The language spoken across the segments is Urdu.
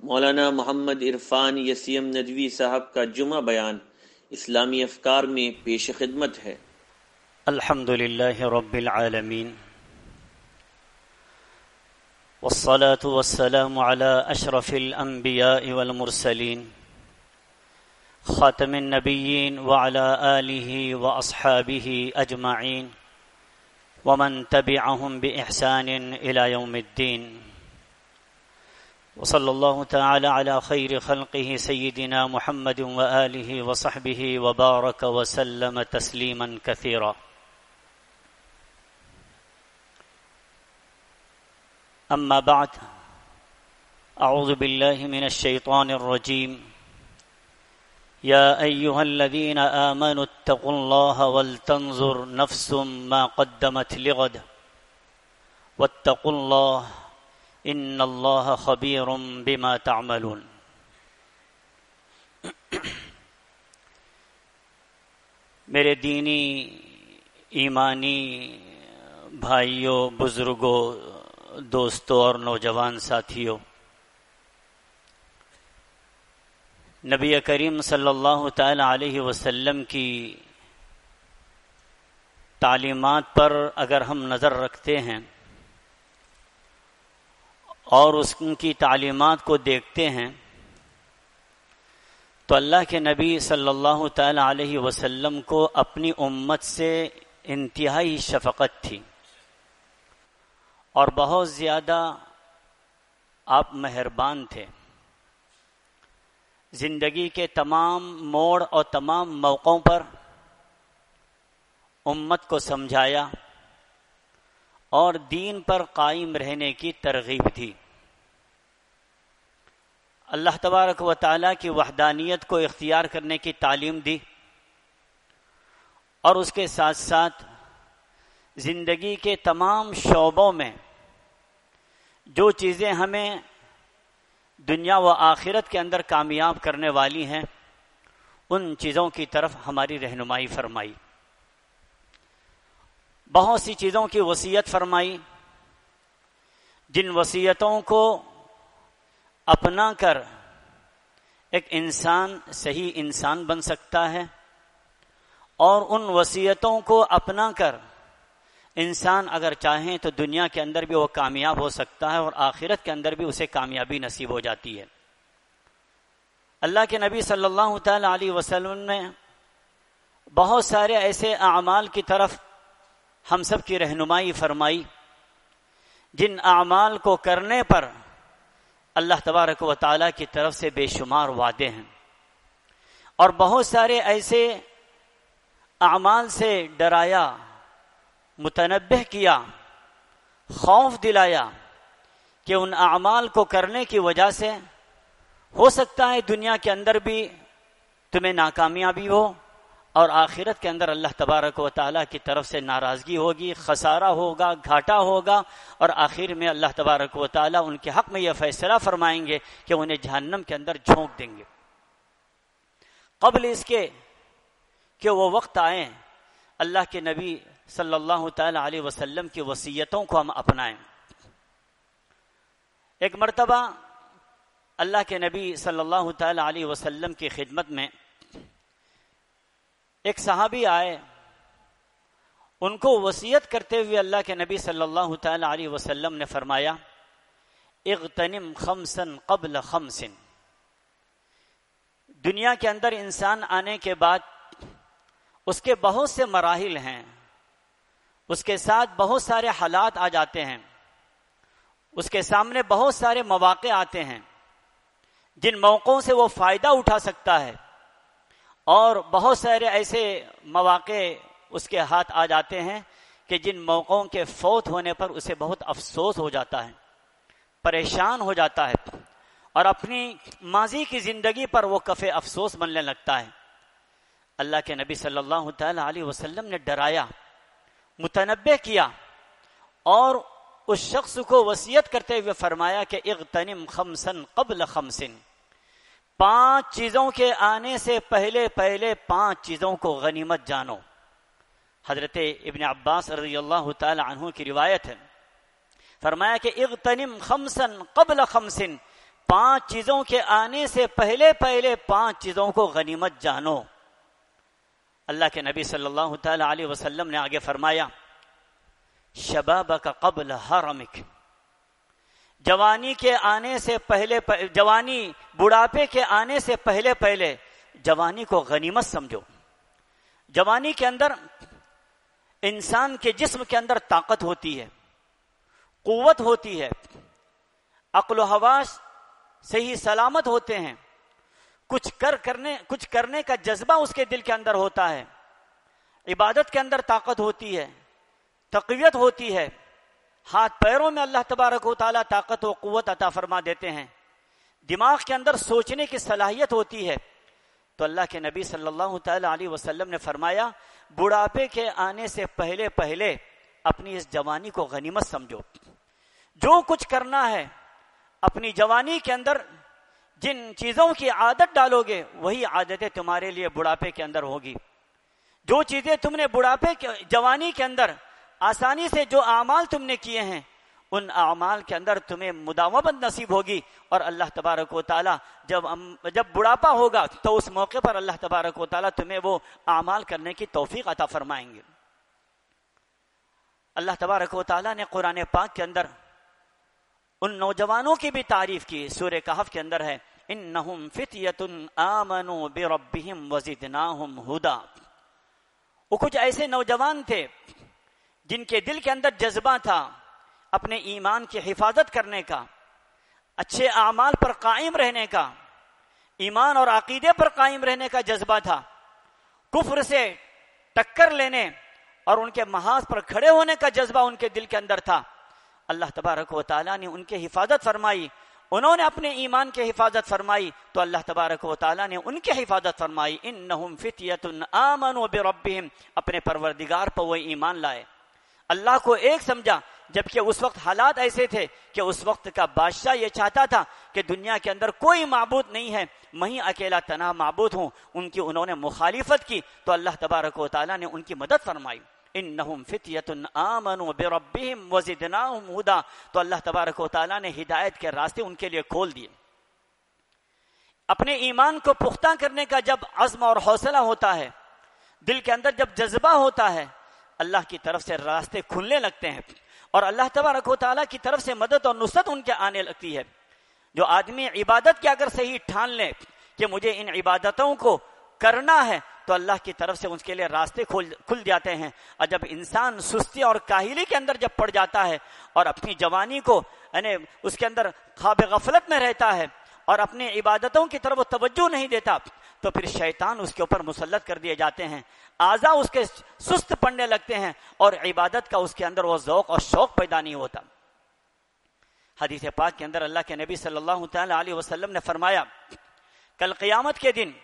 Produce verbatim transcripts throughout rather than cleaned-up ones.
مولانا محمد عرفان یسیم ندوی صاحب کا جمعہ بیان اسلامی افکار میں پیش خدمت ہے۔ الحمد للہ رب العالمین والصلاة والسلام على اشرف الانبیاء والمرسلین خاتم النبیین وعلى آلہ واصحابہ اجمعین ومن تبعهم بإحسان الى یوم الدین، وصلی اللہ تعالی علی خیر خلقہ سیدنا محمد وآلہ وصحبہ وبارک وسلم تسلیما کثیرا۔ اما بعد، اعوذ باللہ من الشیطان الرجیم، یا ایہا الذین آمنوا اتقوا اللہ ولتنظر نفس ما قدمت لغد واتقوا اللہ ان اللہ خبیر بما تعملون۔ میرے دینی ایمانی بھائیوں، بزرگوں، دوستوں اور نوجوان ساتھیوں، نبی کریم صلی اللہ تعالی علیہ وسلم کی تعلیمات پر اگر ہم نظر رکھتے ہیں اور اس کی تعلیمات کو دیکھتے ہیں تو اللہ کے نبی صلی اللہ تعالی علیہ وسلم کو اپنی امت سے انتہائی شفقت تھی، اور بہت زیادہ آپ مہربان تھے۔ زندگی کے تمام موڑ اور تمام موقعوں پر امت کو سمجھایا اور دین پر قائم رہنے کی ترغیب دی۔ اللہ تبارک و تعالیٰ کی وحدانیت کو اختیار کرنے کی تعلیم دی، اور اس کے ساتھ ساتھ زندگی کے تمام شعبوں میں جو چیزیں ہمیں دنیا و آخرت کے اندر کامیاب کرنے والی ہیں ان چیزوں کی طرف ہماری رہنمائی فرمائی۔ بہت سی چیزوں کی وصیت فرمائی، جن وصیتوں کو اپنا کر ایک انسان صحیح انسان بن سکتا ہے، اور ان وصیتوں کو اپنا کر انسان اگر چاہیں تو دنیا کے اندر بھی وہ کامیاب ہو سکتا ہے اور آخرت کے اندر بھی اسے کامیابی نصیب ہو جاتی ہے۔ اللہ کے نبی صلی اللہ تعالی علیہ وسلم نے بہت سارے ایسے اعمال کی طرف ہم سب کی رہنمائی فرمائی جن اعمال کو کرنے پر اللہ تبارک و تعالیٰ کی طرف سے بے شمار وعدے ہیں، اور بہت سارے ایسے اعمال سے ڈرایا، متنبہ کیا، خوف دلایا کہ ان اعمال کو کرنے کی وجہ سے ہو سکتا ہے دنیا کے اندر بھی تمہیں ناکامیابی ہو، اور آخرت کے اندر اللہ تبارک و تعالیٰ کی طرف سے ناراضگی ہوگی، خسارہ ہوگا، گھاٹا ہوگا، اور آخر میں اللہ تبارک و تعالیٰ ان کے حق میں یہ فیصلہ فرمائیں گے کہ انہیں جہنم کے اندر جھونک دیں گے۔ قبل اس کے کہ وہ وقت آئے، اللہ کے نبی صلی اللہ تعالی علیہ وسلم کی وصیتوں کو ہم اپنائیں۔ ایک مرتبہ اللہ کے نبی صلی اللہ تعالی علیہ وسلم کی خدمت میں ایک صحابی آئے، ان کو وصیت کرتے ہوئے اللہ کے نبی صلی اللہ تعالی علیہ وسلم نے فرمایا، اغتنم خمسا قبل خمس۔ دنیا کے اندر انسان آنے کے بعد اس کے بہت سے مراحل ہیں، اس کے ساتھ بہت سارے حالات آ جاتے ہیں، اس کے سامنے بہت سارے مواقع آتے ہیں جن موقعوں سے وہ فائدہ اٹھا سکتا ہے، اور بہت سارے ایسے مواقع اس کے ہاتھ آ جاتے ہیں کہ جن موقعوں کے فوت ہونے پر اسے بہت افسوس ہو جاتا ہے، پریشان ہو جاتا ہے، اور اپنی ماضی کی زندگی پر وہ کف افسوس بننے لگتا ہے۔ اللہ کے نبی صلی اللہ تعالی علیہ وسلم نے ڈرایا، متنبہ کیا، اور اس شخص کو وصیت کرتے ہوئے فرمایا کہ اغتنم خمسا قبل خمس، پانچ چیزوں کے آنے سے پہلے پہلے پانچ چیزوں کو غنیمت جانو۔ حضرت ابن عباس رضی اللہ تعالی عنہ کی روایت ہے، فرمایا کہ اغتنم خمسا قبل خمس، پانچ چیزوں کے آنے سے پہلے پہلے پانچ چیزوں کو غنیمت جانو۔ اللہ کے نبی صلی اللہ تعالی علیہ وسلم نے آگے فرمایا شبابک قبل حرمک، جوانی کے آنے سے پہلے جوانی بڑھاپے کے آنے سے پہلے پہلے جوانی کو غنیمت سمجھو۔ جوانی کے اندر انسان کے جسم کے اندر طاقت ہوتی ہے، قوت ہوتی ہے، عقل و حواس صحیح سلامت ہوتے ہیں، کچھ کر کرنے کچھ کرنے کا جذبہ اس کے دل کے اندر ہوتا ہے، عبادت کے اندر طاقت ہوتی ہے، تقویت ہوتی ہے، ہاتھ پیروں میں اللہ تبارک و تعالیٰ طاقت و قوت عطا فرما دیتے ہیں، دماغ کے اندر سوچنے کی صلاحیت ہوتی ہے۔ تو اللہ کے نبی صلی اللہ تعالی علیہ وسلم نے فرمایا بڑھاپے کے آنے سے پہلے پہلے اپنی اس جوانی کو غنیمت سمجھو۔ جو کچھ کرنا ہے اپنی جوانی کے اندر جن چیزوں کی عادت ڈالو گے وہی عادتیں تمہارے لیے بڑھاپے کے اندر ہوگی۔ جو چیزیں تم نے بڑھاپے کے جوانی کے اندر آسانی سے جو اعمال تم نے کیے ہیں ان اعمال کے اندر تمہیں مداومت نصیب ہوگی، اور اللہ تبارک و تعالیٰ جب جب بڑھاپا ہوگا تو اس موقع پر اللہ تبارک و تعالیٰ تمہیں وہ اعمال کرنے کی توفیق عطا فرمائیں گے۔ اللہ تبارک و تعالیٰ نے قرآن پاک کے اندر ان نوجوانوں کی بھی تعریف کی، سورہ کہف کے اندر ہے انہم فتیۃ آمنوا بربہم وزدناہم ھدی۔ وہ کچھ ایسے نوجوان تھے جن کے دل کے اندر جذبہ تھا اپنے ایمان کی حفاظت کرنے کا، اچھے اعمال پر قائم رہنے کا، ایمان اور عقیدے پر قائم رہنے کا جذبہ تھا، کفر سے ٹکر لینے اور ان کے محاذ پر کھڑے ہونے کا جذبہ ان کے دل کے اندر تھا۔ اللہ تبارک و تعالیٰ نے ان کی حفاظت فرمائی، انہوں نے اپنے ایمان کی حفاظت فرمائی تو اللہ تبارک و تعالیٰ نے ان کی حفاظت فرمائی۔ انہم فتیۃ آمنوا بربہم، اپنے پروردگار پر وہ ایمان لائے، اللہ کو ایک سمجھا، جبکہ اس وقت حالات ایسے تھے کہ اس وقت کا بادشاہ یہ چاہتا تھا کہ دنیا کے اندر کوئی معبود نہیں ہے، میں ہی اکیلا تنہا معبود ہوں۔ ان کی انہوں نے مخالفت کی تو اللہ تبارک و تعالیٰ نے ان کی مدد فرمائی۔ انہم فتیۃ آمنوا بربہم وزدناہم ھدی، تو اللہ تبارک و تعالیٰ نے ہدایت کے راستے ان کے لیے کھول دیے۔ اپنے ایمان کو پختہ کرنے کا جب عزم اور حوصلہ ہوتا ہے، دل کے اندر جب جذبہ ہوتا ہے، اللہ کی طرف سے راستے کھلنے لگتے ہیں اور اللہ تبارک و تعالیٰ کی طرف سے مدد اور نصرت ان کے آنے لگتی ہے۔ جو آدمی عبادت کے اگر صحیح ٹھان لے کہ مجھے ان عبادتوں کو کرنا ہے تو اللہ کی طرف سے اس کے لیے راستے کھل کھل جاتے ہیں۔ اور جب انسان سستی اور کاہلی کے اندر جب پڑ جاتا ہے اور اپنی جوانی کو یعنی اس کے اندر خواب غفلت میں رہتا ہے اور اپنی عبادتوں کی طرف توجہ نہیں دیتا تو پھر شیطان اس کے اوپر مسلط کر دیے جاتے ہیں، اعضاء اس کے سست پڑنے لگتے ہیں اور عبادت کا اس کے اندر وہ ذوق اور شوق پیدا نہیں ہوتا۔ حدیث پاک کے اندر اللہ کے نبی صلی اللہ تعالی علیہ وسلم نے فرمایا کل قیامت کے دن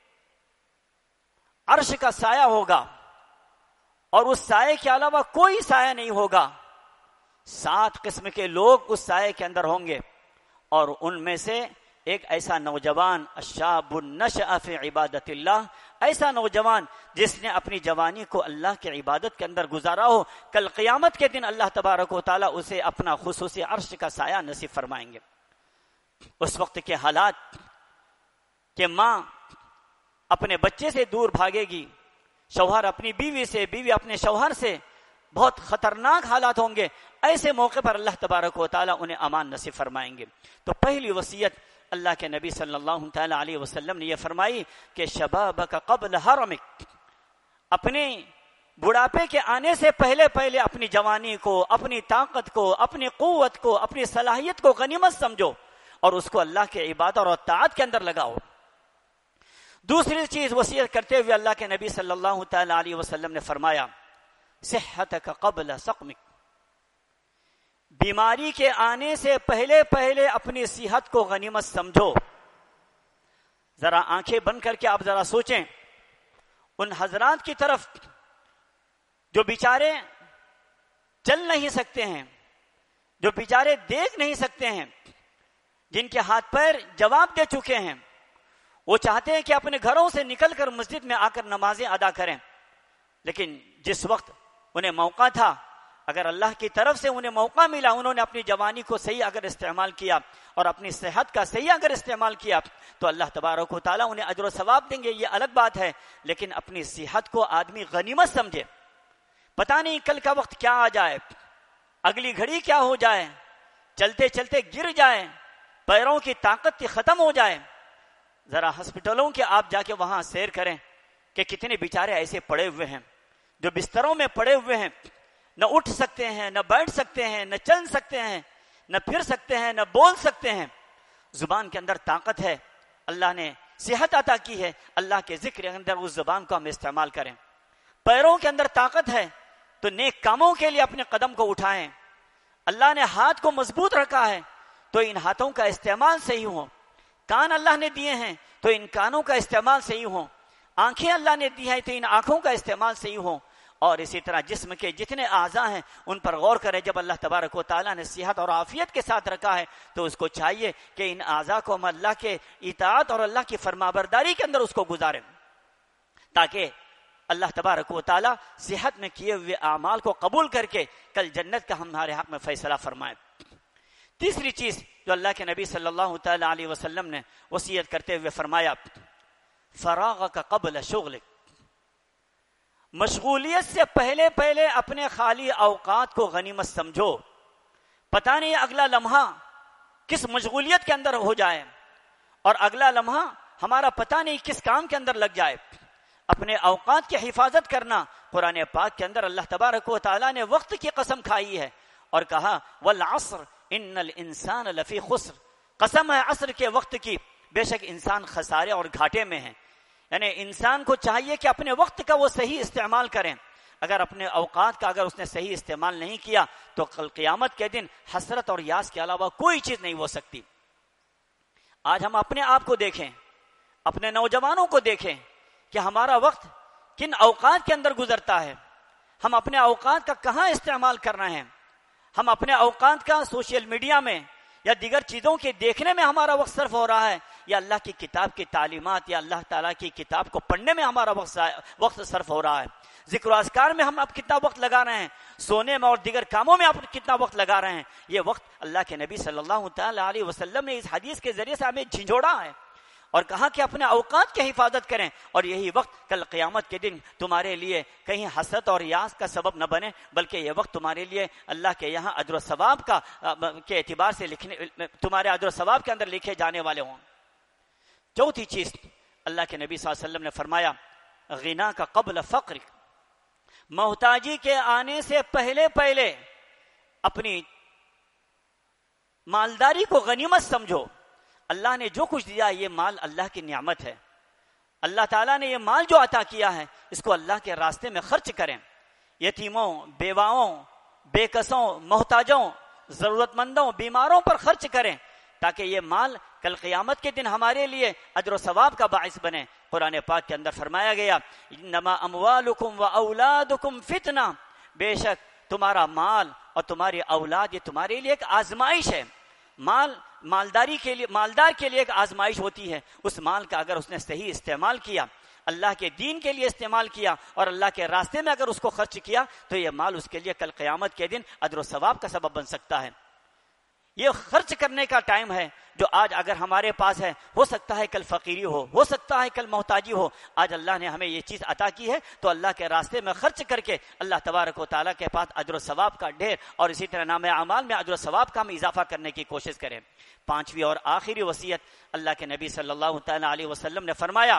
عرش کا سایہ ہوگا اور اس سائے کے علاوہ کوئی سایہ نہیں ہوگا، سات قسم کے لوگ اس سائے کے اندر ہوں گے، اور ان میں سے ایک ایسا نوجوان الشاب نشأ فی عبادت اللہ، ایسا نوجوان جس نے اپنی جوانی کو اللہ کی عبادت کے اندر گزارا ہو، کل قیامت کے دن اللہ تبارک و تعالیٰ اسے اپنا خصوصی عرش کا سایہ نصیب فرمائیں گے۔ اس وقت کے حالات کہ ماں اپنے بچے سے دور بھاگے گی، شوہر اپنی بیوی سے، بیوی اپنے شوہر سے، بہت خطرناک حالات ہوں گے، ایسے موقع پر اللہ تبارک و تعالیٰ انہیں امان نصیب فرمائیں گے۔ تو پہلی وصیت اللہ کے نبی صلی اللہ تعالی علیہ وسلم نے یہ فرمائی کہ شبابک قبل حرمک، اپنے بڑھاپے کے آنے سے پہلے پہلے اپنی جوانی کو، اپنی طاقت کو، اپنی قوت کو، اپنی صلاحیت کو غنیمت سمجھو اور اس کو اللہ کے عبادت اور طاعت کے اندر لگاؤ۔ دوسری چیز وصیت کرتے ہوئے اللہ کے نبی صلی اللہ تعالی علیہ وسلم نے فرمایا صحتک قبل سقمک، بیماری کے آنے سے پہلے پہلے اپنی صحت کو غنیمت سمجھو۔ ذرا آنکھیں بند کر کے آپ ذرا سوچیں ان حضرات کی طرف جو بیچارے چل نہیں سکتے ہیں، جو بیچارے دیکھ نہیں سکتے ہیں، جن کے ہاتھ پیر جواب دے چکے ہیں، وہ چاہتے ہیں کہ اپنے گھروں سے نکل کر مسجد میں آ کر نمازیں ادا کریں، لیکن جس وقت انہیں موقع تھا اگر اللہ کی طرف سے انہیں موقع ملا، انہوں نے اپنی جوانی کو صحیح اگر استعمال کیا اور اپنی صحت کا صحیح اگر استعمال کیا تو اللہ تبارک و تعالیٰ انہیں اجر و ثواب دیں گے، یہ الگ بات ہے. لیکن اپنی صحت کو آدمی غنیمت سمجھے. پتہ نہیں کل کا وقت کیا آ جائے، اگلی گھڑی کیا ہو جائے، چلتے چلتے گر جائے، پیروں کی طاقت ختم ہو جائے. ذرا ہسپتالوں کے آپ جا کے وہاں سیر کریں کہ کتنے بیچارے ایسے پڑے ہوئے ہیں جو بستروں میں پڑے ہوئے ہیں، نہ اٹھ سکتے ہیں، نہ بیٹھ سکتے ہیں، نہ چل سکتے ہیں، نہ پھر سکتے ہیں، نہ بول سکتے ہیں. زبان کے اندر طاقت ہے، اللہ نے صحت عطا کی ہے، اللہ کے ذکر کے اندر اس زبان کو ہم استعمال کریں. پیروں کے اندر طاقت ہے تو نیک کاموں کے لیے اپنے قدم کو اٹھائیں. اللہ نے ہاتھ کو مضبوط رکھا ہے تو ان ہاتھوں کا استعمال صحیح ہو. کان اللہ نے دیے ہیں تو ان کانوں کا استعمال صحیح ہو. آنکھیں اللہ نے دی ہیں تو ان آنکھوں کا استعمال صحیح ہو. اور اسی طرح جسم کے جتنے اعضاء ہیں ان پر غور کریں. جب اللہ تبارک و تعالیٰ نے صحت اور عافیت کے ساتھ رکھا ہے تو اس کو چاہیے کہ ان اعضاء کو ہم اللہ کے اطاعت اور اللہ کی فرمانبرداری کے اندر اس کو گزاریں تاکہ اللہ تبارک و تعالیٰ صحت میں کیے ہوئے اعمال کو قبول کر کے کل جنت کا ہمارے حق میں فیصلہ فرمائے. تیسری چیز جو اللہ کے نبی صلی اللہ تعالی علیہ وسلم نے وصیت کرتے ہوئے فرمایا، فراغک قبل شغلک، مشغولیت سے پہلے پہلے اپنے خالی اوقات کو غنیمت سمجھو. پتہ نہیں اگلا لمحہ کس مشغولیت کے اندر ہو جائے اور اگلا لمحہ ہمارا پتہ نہیں کس کام کے اندر لگ جائے. اپنے اوقات کی حفاظت کرنا. قرآن پاک کے اندر اللہ تبارک و تعالیٰ نے وقت کی قسم کھائی ہے اور کہا والعصر ان الانسان لفی خسر، قسم ہے عصر کے وقت کی، بے شک انسان خسارے اور گھاٹے میں ہے. یعنی انسان کو چاہیے کہ اپنے وقت کا وہ صحیح استعمال کریں. اگر اپنے اوقات کا اگر اس نے صحیح استعمال نہیں کیا تو کل قیامت کے دن حسرت اور یاس کے علاوہ کوئی چیز نہیں ہو سکتی. آج ہم اپنے آپ کو دیکھیں، اپنے نوجوانوں کو دیکھیں کہ ہمارا وقت کن اوقات کے اندر گزرتا ہے. ہم اپنے اوقات کا کہاں استعمال کرنا ہے. ہم اپنے اوقات کا سوشل میڈیا میں یا دیگر چیزوں کے دیکھنے میں ہمارا وقت صرف ہو رہا ہے یا اللہ کی کتاب کی تعلیمات یا اللہ تعالیٰ کی کتاب کو پڑھنے میں ہمارا وقت وقت صرف ہو رہا ہے. ذکر و اذکار میں ہم اب کتنا وقت لگا رہے ہیں، سونے میں اور دیگر کاموں میں آپ کتنا وقت لگا رہے ہیں. یہ وقت اللہ کے نبی صلی اللہ تعالی علیہ وسلم نے اس حدیث کے ذریعے سے ہمیں جھنجھوڑا ہے اور کہا کہ اپنے اوقات کی حفاظت کریں اور یہی وقت کل قیامت کے دن تمہارے لیے کہیں حسرت اور یاس کا سبب نہ بنے بلکہ یہ وقت تمہارے لیے اللہ کے یہاں اجر و ثواب کا کے اعتبار سے لکھنے تمہارے اجر و ثواب کے اندر لکھے جانے والے ہوں. چوتھی چیز اللہ کے نبی صلی اللہ علیہ وسلم نے فرمایا غنا کا قبل فقر، محتاجی کے آنے سے پہلے پہلے اپنی مالداری کو غنیمت سمجھو. اللہ نے جو کچھ دیا یہ مال اللہ کی نعمت ہے. اللہ تعالیٰ نے یہ مال جو عطا کیا ہے اس کو اللہ کے راستے میں خرچ کریں. یتیموں، بیواؤں، بے کسوں، محتاجوں، ضرورت مندوں، بیماروں پر خرچ کریں تاکہ یہ مال کل قیامت کے دن ہمارے لیے اجر و ثواب کا باعث بنے. قرآن پاک کے اندر فرمایا گیا انما اموالکم و اولادکم فتنہ، بے شک تمہارا مال اور تمہاری اولاد یہ تمہارے لیے ایک آزمائش ہے. مال مالداری کے لیے مالدار کے لیے ایک آزمائش ہوتی ہے. اس مال کا اگر اس نے صحیح استعمال کیا، اللہ کے دین کے لیے استعمال کیا اور اللہ کے راستے میں اگر اس کو خرچ کیا تو یہ مال اس کے لیے کل قیامت کے دن اجر و ثواب کا سبب بن سکتا ہے. یہ خرچ کرنے کا ٹائم ہے جو آج اگر ہمارے پاس ہے، ہو سکتا ہے کل فقیری ہو ہو سکتا ہے کل محتاجی ہو. آج اللہ نے ہمیں یہ چیز عطا کی ہے تو اللہ کے راستے میں خرچ کر کے اللہ تبارک و تعالیٰ کے پاس اجر و ثواب کا ڈھیر اور اسی طرح نام اعمال میں اجر و ثواب کا ہم اضافہ کرنے کی کوشش کریں. پانچویں اور آخری وصیت اللہ کے نبی صلی اللہ تعالی علیہ وسلم نے فرمایا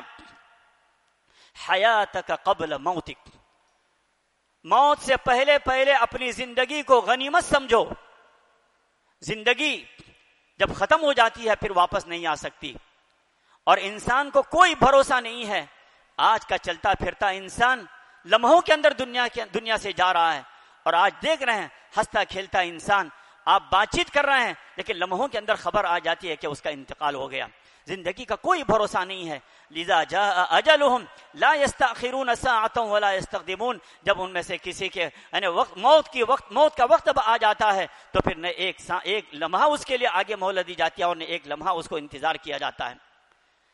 حیاتک قبل موتک، موت سے پہلے پہلے اپنی زندگی کو غنیمت سمجھو. زندگی جب ختم ہو جاتی ہے پھر واپس نہیں آ سکتی اور انسان کو کوئی بھروسہ نہیں ہے. آج کا چلتا پھرتا انسان لمحوں کے اندر دنیا کے دنیا سے جا رہا ہے اور آج دیکھ رہے ہیں ہنستا کھیلتا انسان، آپ بات چیت کر رہے ہیں لیکن لمحوں کے اندر خبر آ جاتی ہے کہ اس کا انتقال ہو گیا. زندگی کا کوئی بھروسہ نہیں ہے. لذا جاء اجلهم لا يستأخرون ساعة ولا يستقدمون، جب ان میں سے کسی کے یعنی وقت موت کی وقت موت کا وقت آ جاتا ہے تو پھر نہ ایک ایک لمحہ اس کے لیے آگے مہلت دی جاتی ہے اور نہ ایک لمحہ اس کو انتظار کیا جاتا ہے.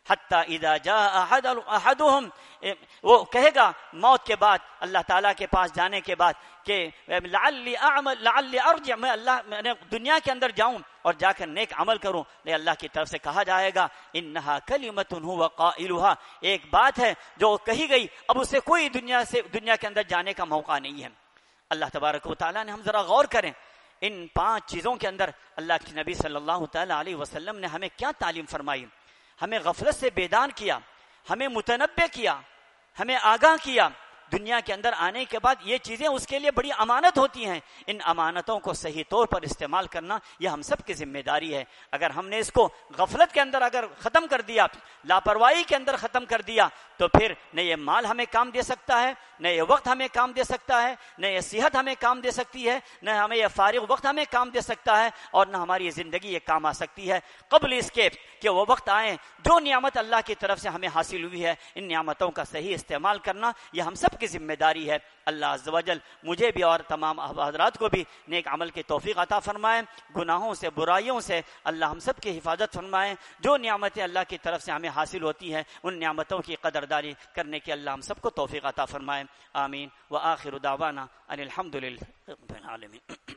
حتی اذا جاء احد احدهم، وہ کہے گا موت کے بعد اللہ تعالیٰ کے پاس جانے کے بعد کہ لعلی اعمل لعلی ارجع، میں اللہ میں نے دنیا کے اندر جاؤں اور جا کر نیک عمل کروں. لے اللہ کی طرف سے کہا جائے گا انہا کلمۃ هو قائلها، ایک بات ہے جو کہی گئی، اب اسے کوئی دنیا سے دنیا کے اندر جانے کا موقع نہیں ہے. اللہ تبارک و تعالیٰ نے، ہم ذرا غور کریں ان پانچ چیزوں کے اندر اللہ کے نبی صلی اللہ تعالی علیہ وسلم نے ہمیں کیا تعلیم فرمائی. ہمیں غفلت سے بیدار کیا، ہمیں متنبہ کیا، ہمیں آگاہ کیا. دنیا کے اندر آنے کے بعد یہ چیزیں اس کے لیے بڑی امانت ہوتی ہیں. ان امانتوں کو صحیح طور پر استعمال کرنا یہ ہم سب کی ذمہ داری ہے. اگر ہم نے اس کو غفلت کے اندر اگر ختم کر دیا، لاپرواہی کے اندر ختم کر دیا، تو پھر نہ یہ مال ہمیں کام دے سکتا ہے، نہ یہ وقت ہمیں کام دے سکتا ہے، نہ یہ صحت ہمیں کام دے سکتی ہے، نہ ہمیں یہ فارغ وقت ہمیں کام دے سکتا ہے، اور نہ ہماری یہ زندگی یہ کام آ سکتی ہے قبل اس کے کہ وہ وقت آئیں. جو نعمت اللہ کی طرف سے ہمیں حاصل ہوئی ہے، ان نعمتوں کا صحیح استعمال کرنا یہ ہم سب کی ذمہ داری ہے. اللہ عز و جل مجھے بھی اور تمام حضرات کو بھی نیک عمل کی توفیق عطا فرمائے، گناہوں سے برائیوں سے اللہ ہم سب کی حفاظت فرمائے. جو نعمتیں اللہ کی طرف سے ہمیں حاصل ہوتی ہیں ان نعمتوں کی قدرداری کرنے کی اللہ ہم سب کو توفیق عطا فرمائے. آمین. وآخر دعوانا ان الحمد للہ رب العالمین.